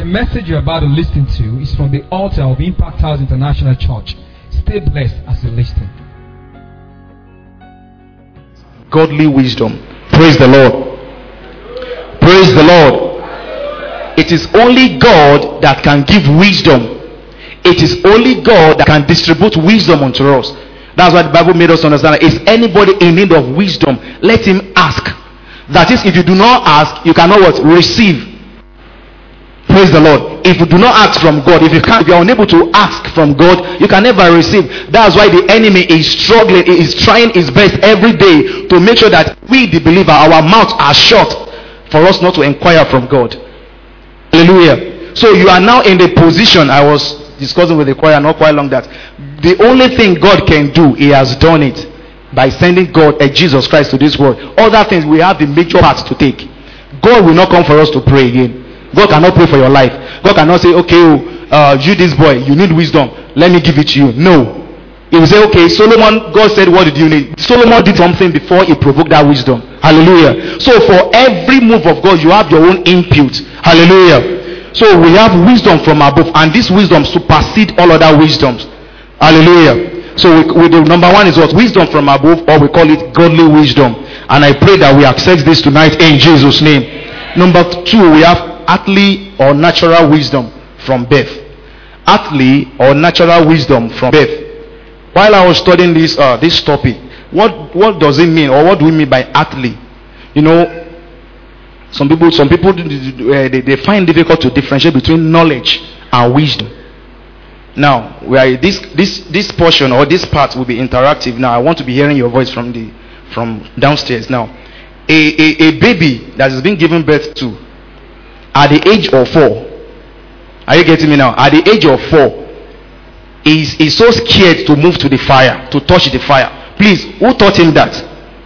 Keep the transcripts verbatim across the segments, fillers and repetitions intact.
The message you're about to listen to is from the altar of Impact House International Church. Stay blessed as you listen. Godly wisdom. Praise the Lord. Praise the Lord. It is only God that can give wisdom. It is only God that can distribute wisdom unto us. That's why the Bible made us understand. Is anybody in need of wisdom? Let him ask. That is, if you do not ask, you cannot what? Receive. Praise the Lord. If you do not ask from God, if you can't, if you are unable to ask from God, you can never receive. That's why the enemy is struggling, is trying his best every day to make sure that we, the believer, our mouths are shut for us not to inquire from God. Hallelujah. So you are now in the position, I was discussing with the choir not quite long, that the only thing God can do, he has done it by sending God and Jesus Christ to this world. Other things, we have the major parts to take. God will not come for us to pray again. God cannot pray for your life. God cannot say, okay, uh, you this boy, you need wisdom, let me give it to you. No. He will say, okay, Solomon, God said, what did you need? Solomon did something before he provoked that wisdom. Hallelujah. So for every move of God, you have your own input. Hallelujah. So we have wisdom from above, and this wisdom supersedes all other wisdoms. Hallelujah. So we, we do, number one is what? Wisdom from above, or we call it godly wisdom. And I pray that we accept this tonight in Jesus' name. Number two, we have earthly or natural wisdom from birth. Earthly or natural wisdom from birth. While I was studying this uh, this topic, what what does it mean, or what do we mean by earthly? You know, some people some people uh, they, they find it difficult to differentiate between knowledge and wisdom. Now, we are, this this this portion or this part will be interactive. Now, I want to be hearing your voice from the from downstairs. Now, a a, a baby that has been given birth to at the age of four, are you getting me now? At the age of four, is is so scared to move to the fire, to touch the fire. Please, who taught him that?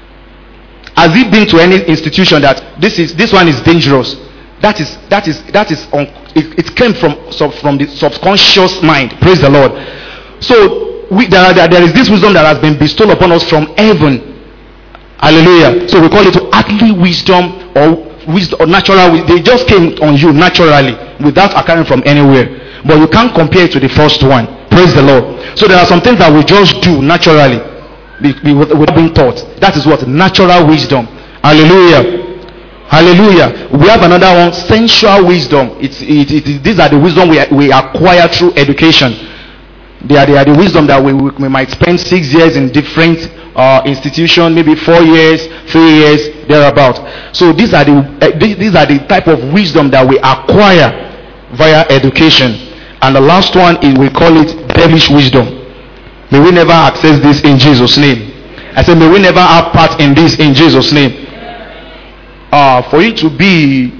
Has he been to any institution that this is this one is dangerous? That is that is that is on, it, it came from from the subconscious mind. Praise the Lord. So we, there, there, there is this wisdom that has been bestowed upon us from heaven. Hallelujah. So we call it earthly wisdom or wisdom or natural. They just came on you naturally without occurring from anywhere. But you can't compare it to the first one. Praise the Lord. So there are some things that we just do naturally without being taught. That is what? Natural wisdom. Hallelujah. Hallelujah. We have another one, sensual wisdom. It's, it, it, these are the wisdom we, we acquire through education. They are, they are the wisdom that we, we, we might spend six years in different uh, institutions, maybe four years, three years, thereabout. So these are the uh, these, these are the type of wisdom that we acquire via education. And the last one is, we call it devilish wisdom. May we never access this in Jesus' name. I said, may we never have part in this in Jesus' name. Uh, for you to be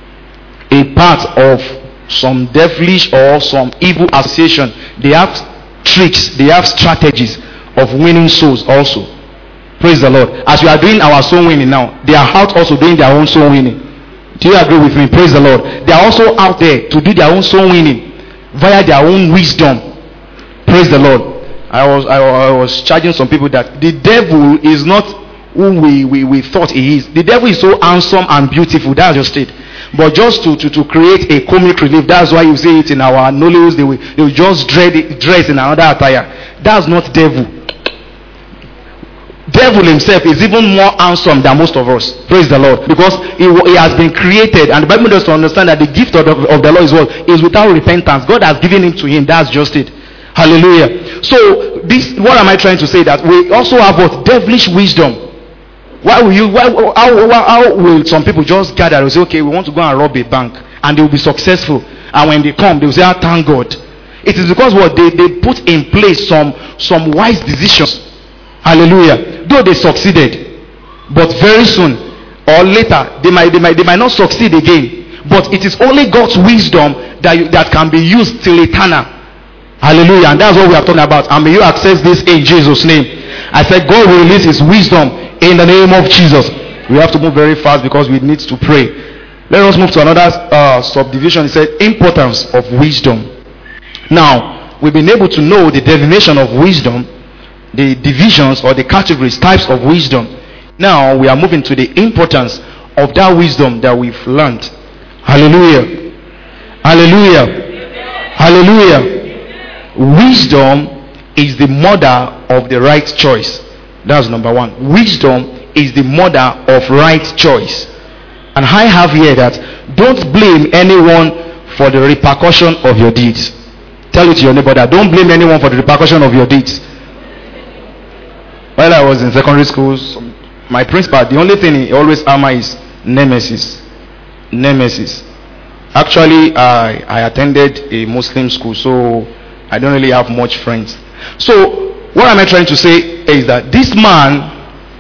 a part of some devilish or some evil association, they have tricks, they have strategies of winning souls also. Praise the Lord. As we are doing our soul winning now, they are out also doing their own soul winning. Do you agree with me? Praise the Lord. They are also out there to do their own soul winning via their own wisdom. Praise the Lord. I was I, I was charging some people that the devil is not who we, we, we thought he is. The devil is so handsome and beautiful. That's just it. But just to, to, to create a comic relief, that's why you see it in our Nollywood. They will, they will just dread it, dress in another attire. That's not devil. Devil himself is even more handsome than most of us. Praise the Lord. Because he, he has been created, and the Bible does understand that the gift of the, of the Lord is what? Is without repentance. God has given it to him. That's just it. Hallelujah. So this, what am I trying to say? That we also have what? Devilish wisdom. Why will you? Why, how, how will some people just gather and say, okay, we want to go and rob a bank, and they will be successful, and when they come, they will say, ah, thank God. It is because what they, they put in place some some wise decisions. Hallelujah. Though they succeeded, but very soon or later they might they might they might not succeed again. But it is only God's wisdom that you, that can be used till eternal. Hallelujah. And that's what we are talking about. And may you access this in Jesus' name. I said God will release his wisdom in the name of Jesus. We have to move very fast because we need to pray. Let us move to another uh, subdivision. It said importance of wisdom. Now, we've been able to know the definition of wisdom, the divisions or the categories, types of wisdom. Now, we are moving to the importance of that wisdom that we've learned. Hallelujah. Hallelujah. Hallelujah. Wisdom is the mother of the right choice. That's number one. Wisdom is the mother of right choice. And I have here that don't blame anyone for the repercussion of your deeds. Tell it to your neighbor that don't blame anyone for the repercussion of your deeds. While I was in secondary school, my principal, the only thing he always hammer is nemesis. Nemesis. Actually, I, I attended a Muslim school, so I don't really have much friends. So, what am I trying to say is that this man,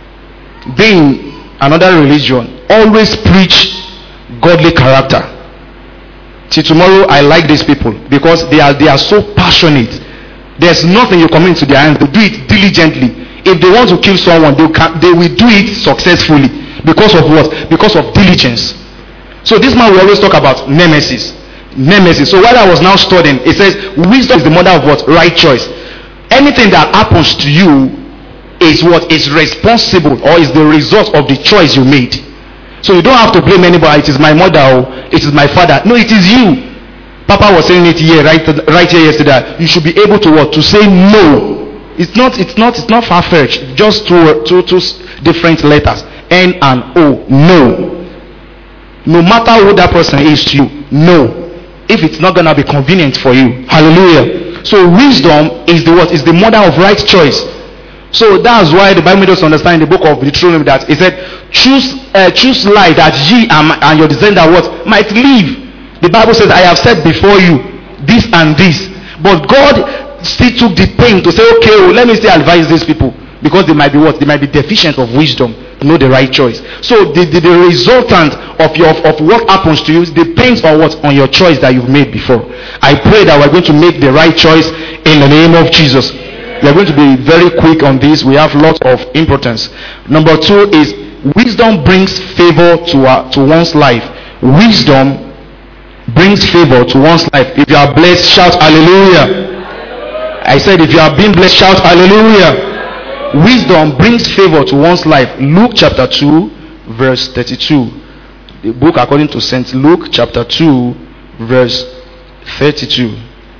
being another religion, always preach godly character. Till tomorrow, I like these people because they are they are so passionate. There's nothing you commit into their hands. They do it diligently. If they want to kill someone, they can, they will do it successfully. Because of what? Because of diligence. So this man will always talk about nemesis. Nemesis. So while I was now studying, it says wisdom is the mother of what? Right choice. Anything that happens to you is what is responsible or is the result of the choice you made. So you don't have to blame anybody. It is my mother or it is my father. No, it is you. Papa was saying it here, right, right here yesterday. You should be able to what? To say no. It's not. It's not. It's not far-fetched. Just two, two, two different letters, N and O. No. No matter who that person is to you, no. If it's not gonna be convenient for you, hallelujah. So wisdom is the what? Is the mother of right choice. So that's why the Bible made us understand in the book of Deuteronomy that it said, choose, uh, choose life that ye and, and your descendant what might live. The Bible says, I have said before you this and this, but God still took the pain to say, okay, well, let me still advise these people because they might be what? They might be deficient of wisdom to know the right choice. So the, the, the resultant of your of what happens to you depends on what? On your choice that you've made before. I pray that we're going to make the right choice in the name of Jesus. We are going to be very quick on this. We have lots of importance. Number two is wisdom brings favor to uh, to one's life. Wisdom brings favor to one's life. If you are blessed, shout hallelujah. I said if you are being blessed, shout hallelujah. Wisdom brings favor to one's life. Luke chapter two verse thirty-two. The book according to Saint Luke chapter two verse thirty-two.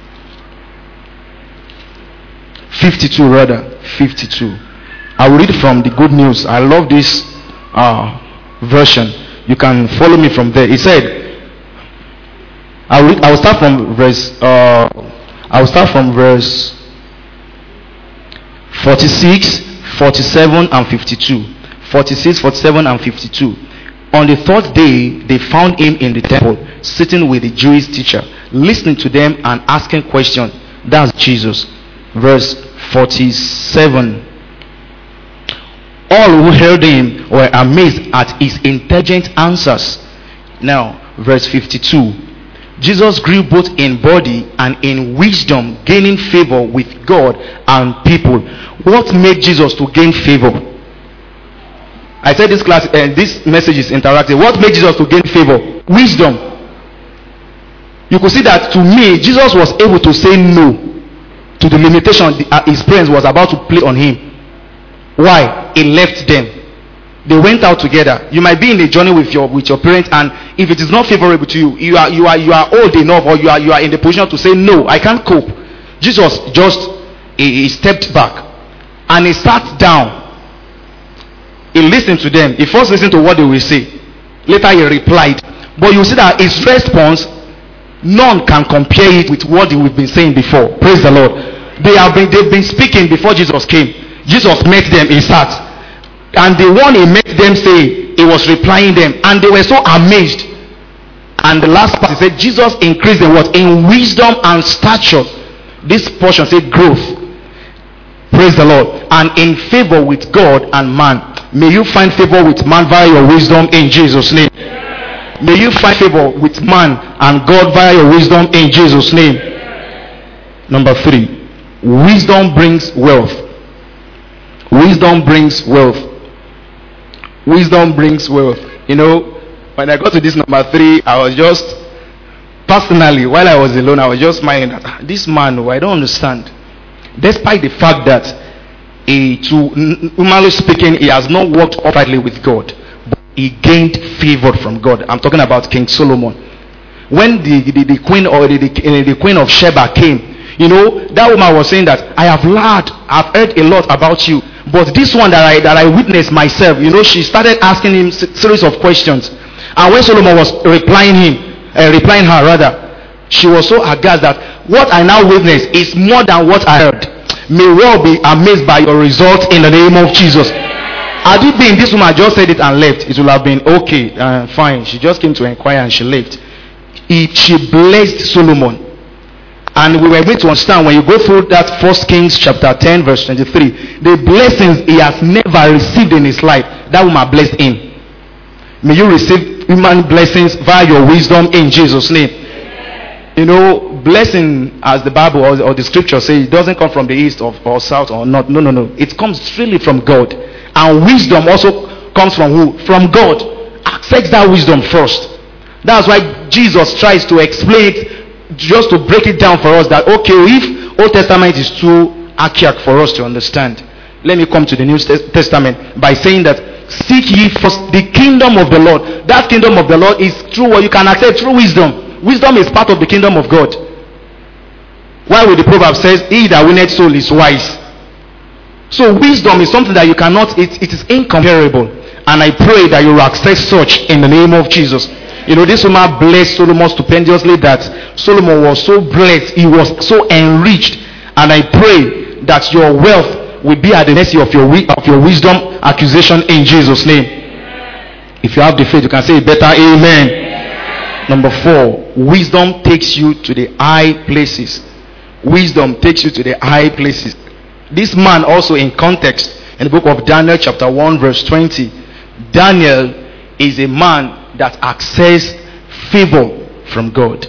fifty-two rather. fifty-two. I will read from the Good News. I love this uh, version. You can follow me from there. It said, I will, I will start from verse uh, I will start from verse forty-six, forty-seven and fifty-two. forty-six, forty-seven and fifty-two. On the third day, they found him in the temple, sitting with the Jewish teacher, listening to them and asking questions. That's Jesus. Verse forty-seven. All who heard him were amazed at his intelligent answers. Now, verse fifty-two. Jesus grew both in body and in wisdom, gaining favor with God and people. What made Jesus to gain favor? I said this class and uh, this message is interactive. What made Jesus to gain favor? Wisdom. You could see that to me, Jesus was able to say no to the limitation his parents was about to play on him. Why? He left them. They went out together. You might be in a journey with your with your parents, and if it is not favorable to you, you are you are you are old enough, or you are you are in the position to say no, I can't cope. Jesus just he, he stepped back and he sat down. He listened to them. He first listened to what they will say. Later he replied. But you see that his response, none can compare it with what we've been saying before. Praise the Lord. They have been they've been speaking before Jesus came. Jesus met them, he sat. And the one he met them say, he was replying them. And they were so amazed. And the last part, he said, Jesus increased in what? In wisdom and stature. This portion said growth. Praise the Lord. And in favor with God and man. May you find favor with man via your wisdom in Jesus' name. May you find favor with man and God via your wisdom in Jesus' name. Number three. Wisdom brings wealth. Wisdom brings wealth. Wisdom brings wealth. You know, when I got to this number three, I was just, personally, while I was alone, I was just smiling that this man, who I don't understand. Despite the fact that, he, to humanly speaking, he has not worked uprightly with God, but he gained favor from God. I'm talking about King Solomon. when the, the, the queen or the, the, the queen of Sheba came, you know, that woman was saying that I have learned, I've heard a lot about you, but this one that I that I witnessed myself, you know, she started asking him a series of questions. And when Solomon was replying him, uh, replying her rather, she was so aghast that what I now witness is more than what I heard. May well be amazed by your results in the name of Jesus. Had it been this woman just said it and left, it would have been okay, uh, fine. She just came to inquire and she left. It, she blessed Solomon. And we were going to understand when you go through that First Kings chapter ten verse twenty-three, the blessings he has never received in his life, that woman blessed him. May you receive human blessings via your wisdom in Jesus' name. Amen. You know, blessing, as the Bible or, or the scripture says, it doesn't come from the east or, or south or not. No, no, no. It comes strictly from God. And wisdom also comes from who? From God. Accept that wisdom first. That's why Jesus tries to explain it, just to break it down for us, that okay, if Old Testament is too archaic for us to understand, let me come to the New Testament by saying that seek ye first the kingdom of the Lord. That kingdom of the Lord is through what you can accept through wisdom. Wisdom is part of the kingdom of God. Why would the proverb says, he that winneth soul is wise? So wisdom is something that you cannot, it, it is incomparable. And I pray that you will access such in the name of Jesus. You know, this woman blessed Solomon stupendously that Solomon was so blessed, he was so enriched. And I pray that your wealth will be at the mercy of your of your wisdom accusation in Jesus' name. If you have the faith, you can say it better, amen. Number four, wisdom takes you to the high places. Wisdom takes you to the high places. This man also, in context, in the book of Daniel chapter one verse twenty, Daniel is a man that accessed favor from God.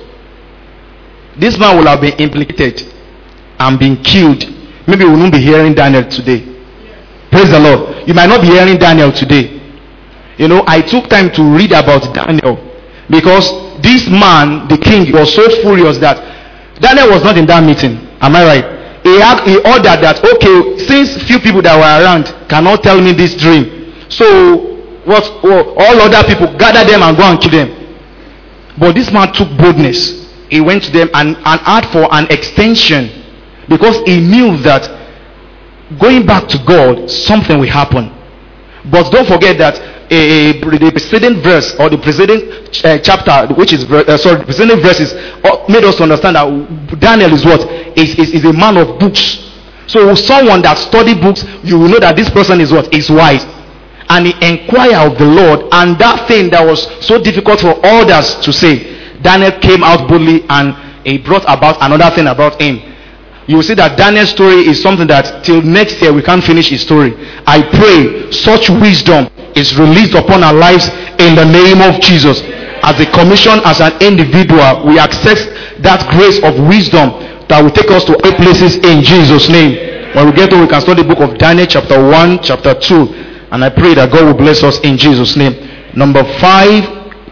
This man will have been implicated and been killed. Maybe we won't be hearing Daniel today. Praise the Lord. You might not be hearing Daniel today. You know, I took time to read about Daniel because this man, the king, was so furious that Daniel was not in that meeting. Am I right? He, had, he ordered that, okay, since few people that were around cannot tell me this dream, so what, oh, all other people gather them and go and kill them. But this man took boldness. He went to them and, and asked for an extension because he knew that going back to God, something will happen. But don't forget that a, a, the preceding verse or the preceding uh, chapter, which is uh, sorry, the preceding verses uh, made us understand that Daniel is what is, is is a man of books. So someone that study books, you will know that this person is what is wise. And he inquired of the Lord, and that thing that was so difficult for others to say, Daniel came out boldly and he brought about another thing about him. You will see that Daniel's story is something that till next year we can't finish his story. I pray such wisdom is released upon our lives in the name of Jesus. As a commission, as an individual, we access that grace of wisdom that will take us to eight places in Jesus' name. When we get to, we can study the book of Daniel chapter one, chapter two. And I pray that God will bless us in Jesus' name. Number five,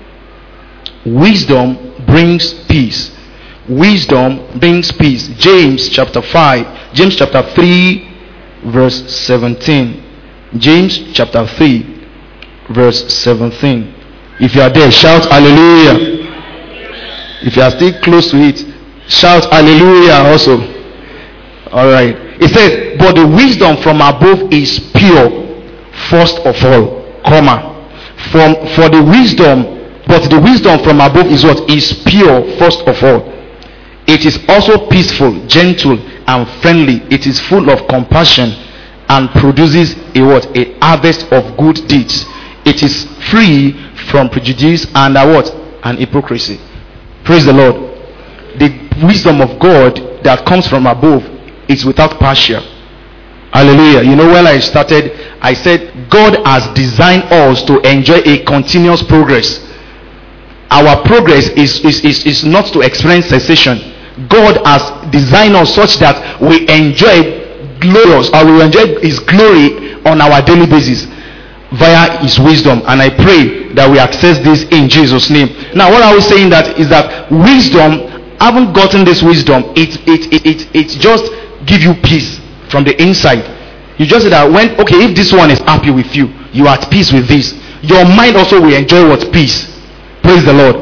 wisdom brings peace. Wisdom brings peace. James chapter five, James chapter three, verse seventeen. James chapter three, verse seventeen. If you are there, shout hallelujah. If you are still close to it, shout hallelujah also. Alright. It says, but the wisdom from above is pure, first of all, comma. From for the wisdom, but the wisdom from above is what? Is pure, first of all. It is also peaceful, gentle, and friendly. It is full of compassion and produces a what? A harvest of good deeds. It is free from prejudice and a what? An hypocrisy. Praise the Lord. The wisdom of God that comes from above is without partial. Hallelujah. You know, when I started, I said God has designed us to enjoy a continuous progress. Our progress is, is, is, is not to experience cessation. God has designed us such that we enjoy glorious or we enjoy his glory on our daily basis via his wisdom. And I pray that we access this in Jesus' name. Now what I was saying that is that wisdom, haven't gotten this wisdom, it it it it, it just give you peace from the inside. You just say that when, okay, if this one is happy with you, you are at peace with this, your mind also will enjoy what? Peace. Praise the Lord.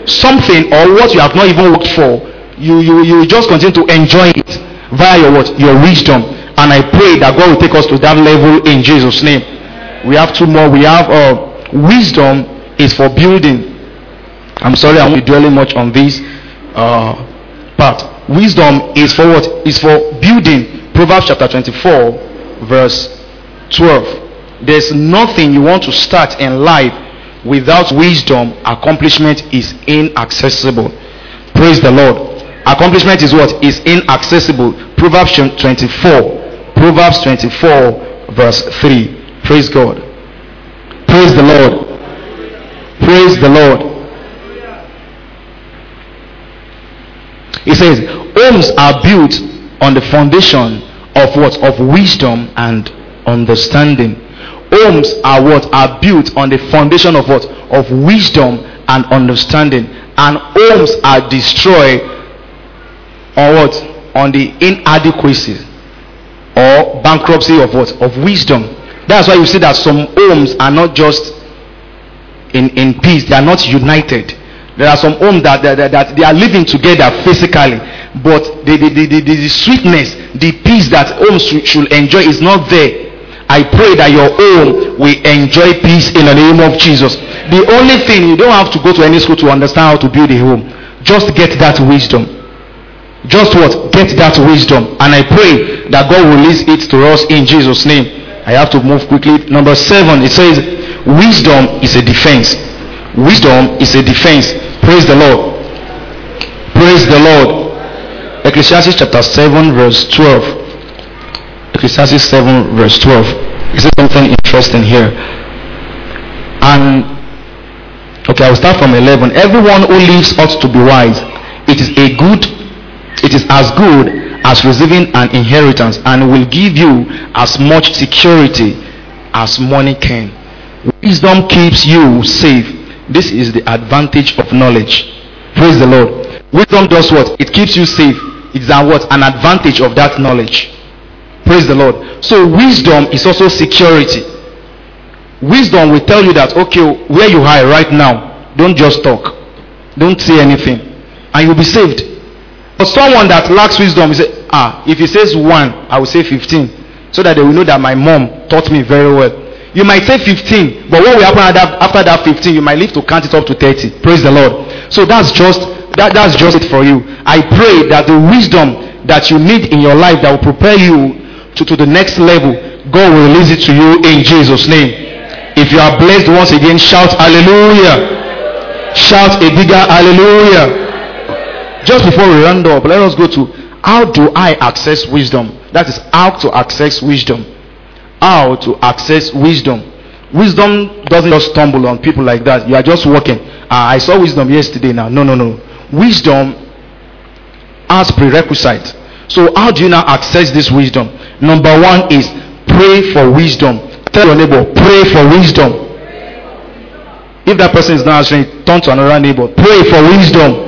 something or what you have not even worked for, you you you just continue to enjoy it via your what? Your wisdom. And I pray that God will take us to that level in Jesus' name. We have two more. We have uh, wisdom is for building. I'm sorry, I won't be dwelling much on this uh, part. Wisdom is for what? Is for building. Proverbs chapter twenty-four, verse twelve. There's nothing you want to start in life without wisdom. Accomplishment is inaccessible. Praise the Lord. Accomplishment is what? Is inaccessible. Proverbs twenty-four. Proverbs twenty-four, verse three. Praise God. Praise the Lord. Praise the Lord. It says, homes are built on the foundation of what? Of wisdom and understanding. Homes are what? Are built on the foundation of what? Of wisdom and understanding. And homes are destroyed on what? On the inadequacy or bankruptcy of what? Of wisdom. That's why you see that some homes are not just in, in peace. They are not united. There are some homes that, that, that they are living together physically, but the, the, the, the, the sweetness, the peace that homes should, should enjoy is not there. I pray that your home will enjoy peace in the name of Jesus. The only thing, you don't have to go to any school to understand how to build a home. Just get that wisdom. Just what? Get that wisdom. And I pray that God will release it to us in Jesus' name. I have to move quickly. Number seven, it says, wisdom is a defense. Wisdom is a defense. Praise the Lord. Praise the Lord. Ecclesiastes chapter seven, verse twelve. Ecclesiastes seven, verse twelve. Is there something interesting here? And okay, I will start from eleven. Everyone who lives ought to be wise. It is a good, it is as good as receiving an inheritance, and will give you as much security as money can. Wisdom keeps you safe. This is the advantage of knowledge. Praise the Lord. Wisdom does what? It keeps you safe. It's a what? An advantage of that knowledge. Praise the Lord. So wisdom is also security. Wisdom will tell you that, okay, where you are right now, don't just talk. Don't say anything. And you'll be saved. But someone that lacks wisdom, will say, ah, if he says one, I will say fifteen. So that they will know that my mom taught me very well. You might say fifteen, but what will happen after that fifteen? You might live to count it up to thirty. Praise the Lord. So that's just that, that's just it for you. I pray that the wisdom that you need in your life that will prepare you to, to the next level, God will release it to you in Jesus' name. If you are blessed once again, shout hallelujah. Shout a bigger hallelujah. Just before we round up, let us go to how do I access wisdom? That is how to access wisdom. How to access wisdom. Wisdom doesn't just stumble on people like that. You are just walking. Ah, I saw wisdom yesterday now. No, no, no. Wisdom has prerequisites. So how do you now access this wisdom? Number one is pray for wisdom. Tell your neighbor, pray for wisdom. If that person is not answering, turn to another neighbor. Pray for wisdom.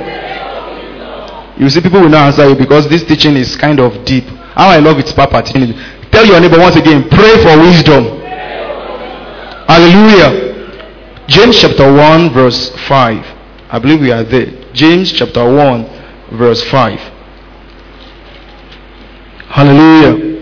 You see, people will not answer you because this teaching is kind of deep. How I love its papa teaching. Tell your neighbor once again, pray for wisdom. Hallelujah. James chapter one, verse five. I believe we are there. James chapter one, verse five. Hallelujah.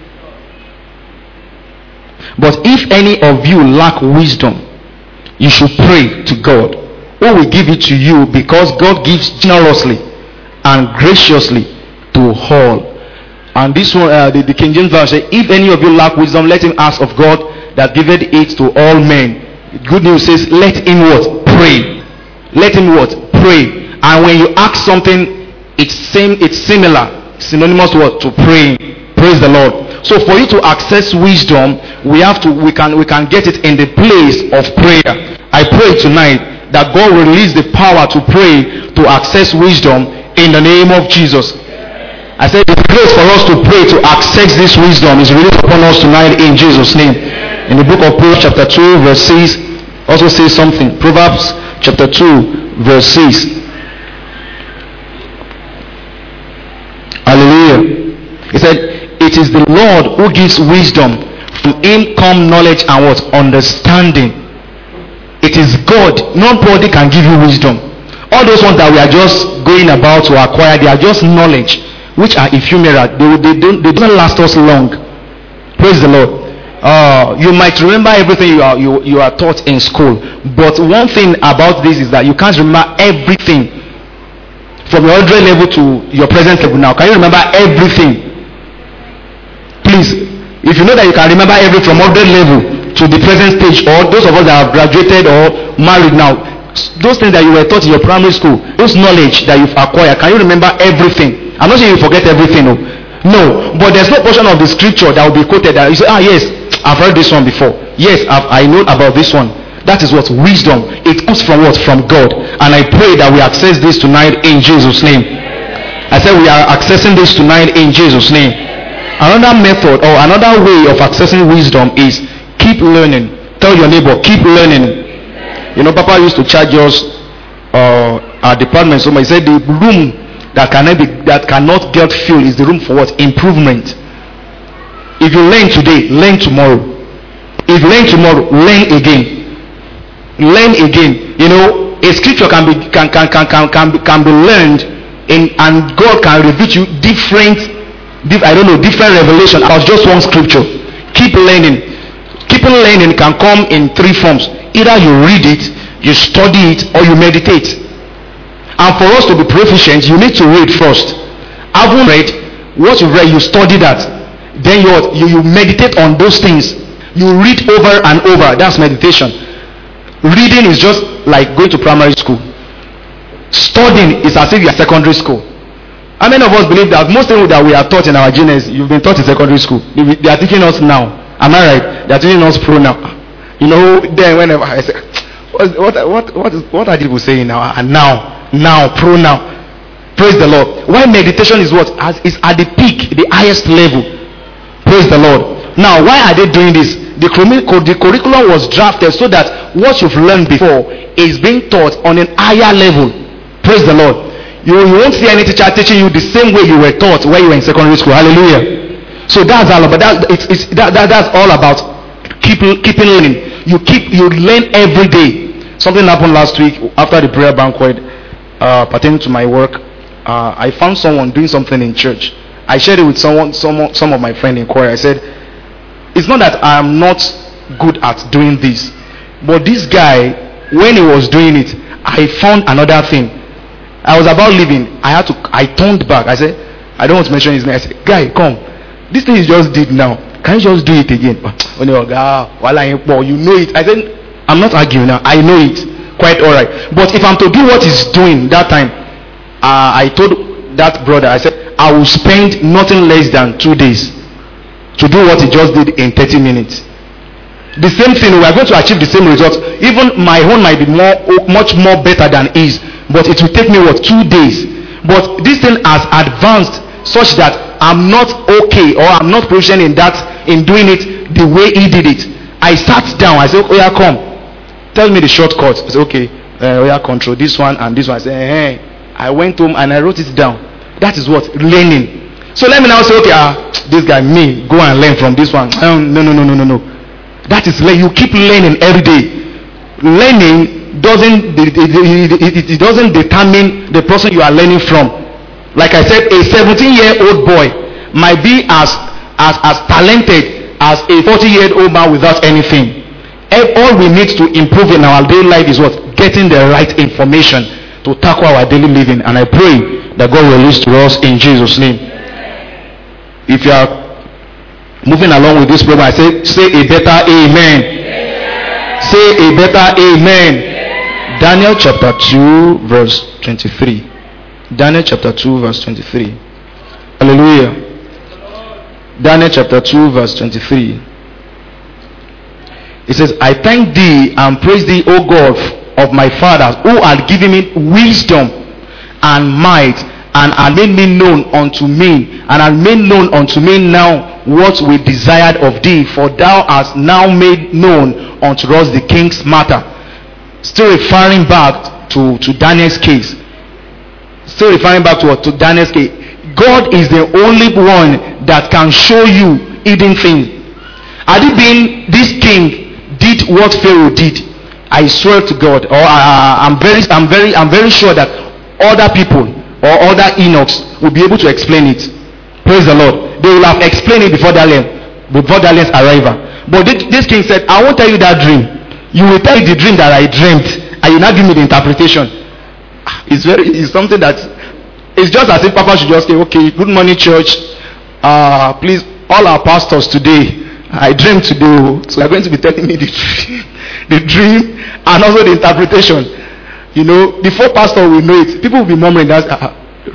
But if any of you lack wisdom, you should pray to God, who will give it to you, because God gives generously and graciously to all. And this one, uh, the, the King James version says, if any of you lack wisdom, let him ask of God that giveth it to all men. Good news says, let him what? Pray. Let him what? Pray. And when you ask something, it's same, it's similar, synonymous to what? To praying. Praise the Lord. So for you to access wisdom, we have to, we can, we can get it in the place of prayer. I pray tonight that God will release the power to pray, to access wisdom in the name of Jesus. I said the place for us to pray to access this wisdom is released upon us tonight in Jesus' name. In the book of Proverbs chapter two verse six also says something. Proverbs chapter two verse six. Hallelujah. He said, it is the Lord who gives wisdom. From him come knowledge and what? Understanding. It is God. Nobody can give you wisdom. All those ones that we are just going about to acquire, they are just knowledge, which are ephemeral. They, they, don't, they don't last us long. Praise the Lord. Uh, you might remember everything you are, you, you are taught in school. But one thing about this is that you can't remember everything from your hundred level to your present level now. Can you remember everything? Please, if you know that you can remember everything from hundred level to the present stage, or those of us that have graduated or married now, those things that you were taught in your primary school, those knowledge that you've acquired, can you remember everything? I'm not saying you forget everything, no. No, but there's no portion of the scripture that will be quoted that you say, ah yes, I've heard this one before. Yes, I've, I know about this one. That is what? Wisdom. It comes from what? From God. And I pray that we access this tonight in Jesus' name. I said we are accessing this tonight in Jesus' name. Another method or another way of accessing wisdom is keep learning. Tell your neighbor, keep learning. You know, Papa used to charge us uh, our department. So he said the room that cannot be, that cannot get filled is the room for what? Improvement. If you learn today, learn tomorrow. If you learn tomorrow, learn again. Learn again. You know, a scripture can be can can can can can be, can be learned in, and God can reveal to you different, diff, I don't know, different revelation about just one scripture. Keep learning. Keeping learning can come in three forms. Either you read it, you study it, or you meditate. And for us to be proficient, you need to read first. Having read what you read, you study that. Then you, you you meditate on those things. You read over and over. That's meditation. Reading is just like going to primary school. Studying is as if you are secondary school. How many of us believe that most things that we are taught in our genius, you've been taught in secondary school? They are teaching us now. Am I right? They are teaching us pro now. You know, then whenever I say, what what what what, is, what are people saying now? And now, now, pro now. Praise the Lord. Why meditation is what? As is at the peak, the highest level. Praise the Lord. Now, why are they doing this? The, the curriculum was drafted so that what you've learned before is being taught on an higher level. Praise the Lord. You, you won't see any teacher teaching you the same way you were taught when you were in secondary school. Hallelujah. So that's all about that. It's, it's, that, that that's all about keep, keeping learning. You keep you learn every day. Something happened last week after the prayer banquet uh, pertaining to my work. Uh, I found someone doing something in church. I shared it with someone, some, some of my friends in choir. I said, it's not that I'm not good at doing this, but this guy, when he was doing it, I found another thing. I was about leaving. I had to. I turned back. I said, I don't want to mention his name. I said, guy, come. This thing you just did now. Can you just do it again? You know it. I said, I'm not arguing now. I know it quite all right. But if I'm to do what he's doing that time, uh, I told that brother, I said, I will spend nothing less than two days to do what he just did in thirty minutes. The same thing, we are going to achieve the same results. Even my own might be more, much more better than his, but it will take me what, two days. But this thing has advanced such that I'm not okay, or I'm not proficient in that, in doing it the way he did it. I sat down. I said, oh yeah, come, tell me the shortcut. I said, okay, uh, oh yeah, control this one and this one. I said, hey. I went home and I wrote it down. That is what learning. So let me now say, okay, ah, this guy, me, go and learn from this one. Um, no, no, no, no, no, no. That is, you keep learning every day. Learning doesn't it, it, it, it doesn't determine the person you are learning from. Like I said, a seventeen-year-old boy might be as as as talented as a forty-year-old man without anything. All we need to improve in our daily life is what? Getting the right information to tackle our daily living. And I pray that God will release to us in Jesus' name. If you are moving along with this program, I say, say a better amen. Amen. Say a better amen. Amen. Daniel chapter two verse twenty-three. Daniel chapter two verse twenty-three. Hallelujah. Daniel chapter two verse twenty-three. It says, I thank thee and praise thee, O God of my fathers, who had given me wisdom and might, and had made me known unto me, and had made known unto me now what we desired of thee, for thou hast now made known unto us the king's matter. Still referring back to, to Daniel's case. Still referring back to, to Daniel's case. God is the only one that can show you hidden things. Had it been this king did what Pharaoh did, I swear to God, or uh, I'm very, I'm very, I'm very sure that other people or other Enochs will be able to explain it. Praise the Lord. They will have explained it before Daniel, before Daniel's arrival. But this, this king said, I won't tell you that dream. You will tell me the dream that I dreamt, and you now give me the interpretation. It's very, it's something that, it's just as if Papa should just say, okay, good morning, church. Uh, please, all our pastors today, I dreamed today, so you're going to be telling me the dream, the dream and also the interpretation. You know, before pastor will know it, people will be murmuring that, uh,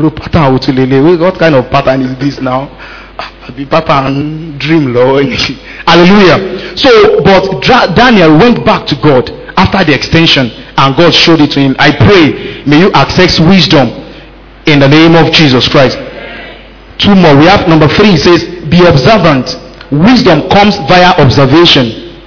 what kind of pattern is this now? The pattern dream, Lord. Hallelujah. So, but Daniel went back to God after the extension, and God showed it to him. I pray, may you access wisdom in the name of Jesus Christ. Two more. We have number three. It says, be observant. Wisdom comes via observation.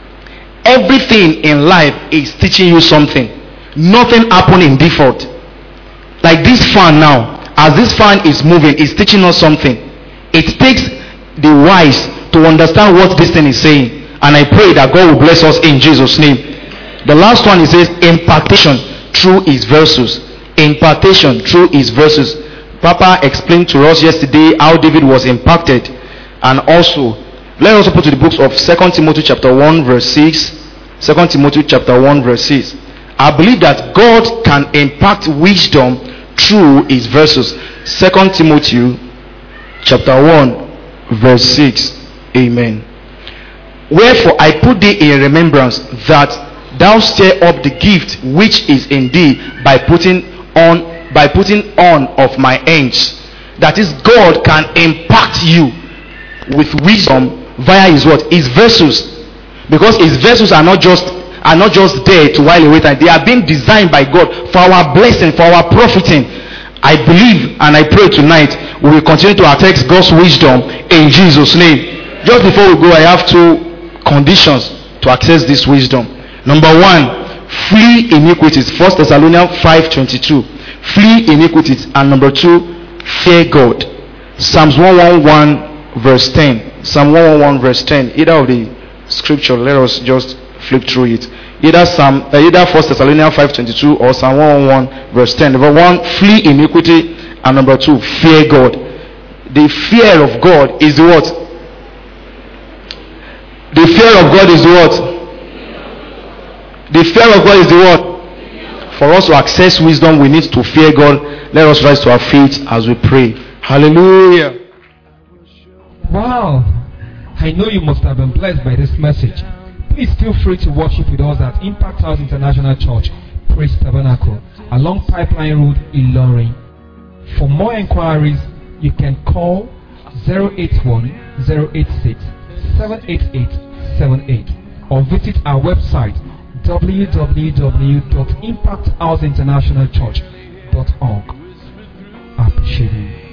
Everything in life is teaching you something. Nothing happens in default. Like this fan now, as this fan is moving, it's teaching us something. It takes the wise to understand what this thing is saying. And I pray that God will bless us in Jesus' name. The last one, it says impartation through his verses. Impartation through his verses. Papa explained to us yesterday how David was impacted. And also, let us also put to the books of Second Timothy chapter one verse six. Second Timothy chapter one verse six. I believe that God can impact wisdom through his verses. Second Timothy chapter one verse six. Amen. Wherefore I put thee in remembrance that thou stir up the gift which is in thee by putting on by putting on of my hands. That is, God can impact you with wisdom via his word, his verses. Because his verses are not just are not just there to while away time. They are being designed by God for our blessing, for our profiting. I believe and I pray tonight we will continue to access God's wisdom in Jesus' name. Just before we go, I have two conditions to access this wisdom. Number one, flee iniquities. First Thessalonians five twenty-two. Flee iniquities. And number two, fear God. Psalms one eleven verse ten. Psalm one eleven verse ten. Either of the scripture, let us just flip through it. Either Psalm, uh, either First Thessalonians five twenty-two or Psalm one eleven verse ten. Number one, flee iniquity, and number two, fear God. The fear of God is the what? The fear of God is the what? The fear of God is the what? For us to access wisdom, we need to fear God. Let us rise to our feet as we pray. Hallelujah. Wow. I know you must have been blessed by this message. Please feel free to worship with us at Impact House International Church, Praise Tabernacle, along Pipeline Road, Ilorin. For more inquiries, you can call zero eight one, zero eight six, seven eight eight seven eight or visit our website w w w dot impact house international church dot org. I appreciate you.